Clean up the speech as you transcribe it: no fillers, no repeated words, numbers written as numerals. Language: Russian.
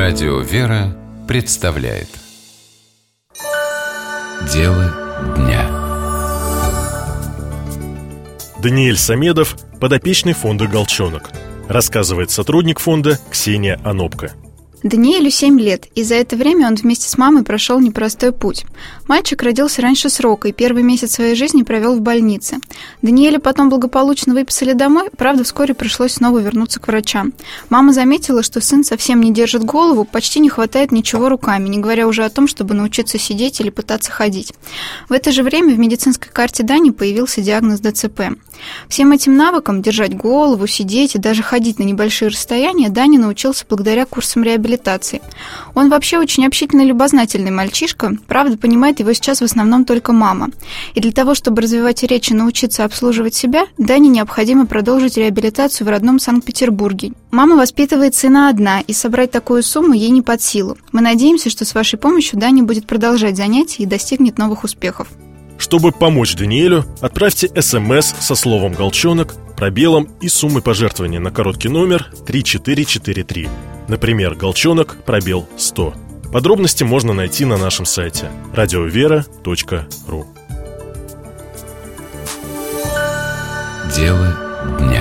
Радио «Вера» представляет Дело дня. Даниэль Самедов – подопечный фонда «Голчонок», рассказывает сотрудник фонда Ксения Анопко. Даниэлю 7 лет, и за это время он вместе с мамой прошел непростой путь. Мальчик родился раньше срока и первый месяц своей жизни провел в больнице. Даниэля потом благополучно выписали домой, правда, вскоре пришлось снова вернуться к врачам. Мама заметила, что сын совсем не держит голову, почти не хватает ничего руками, не говоря уже о том, чтобы научиться сидеть или пытаться ходить. В это же время в медицинской карте Дани появился диагноз ДЦП. Всем этим навыкам – держать голову, сидеть и даже ходить на небольшие расстояния – Даня научился благодаря курсам реабилитации. Он вообще очень общительный, любознательный мальчишка, правда, понимает его сейчас в основном только мама. И для того, чтобы развивать речь и научиться обслуживать себя, Дане необходимо продолжить реабилитацию в родном Санкт-Петербурге. Мама воспитывает сына одна, и собрать такую сумму ей не под силу. Мы надеемся, что с вашей помощью Даня будет продолжать занятия и достигнет новых успехов. Чтобы помочь Даниэлю, отправьте СМС со словом «Голчонок», пробелом и суммой пожертвования на короткий номер 3443. Например, «Голчонок», пробел 100. Подробности можно найти на нашем сайте radiovera.ru. Дело дня.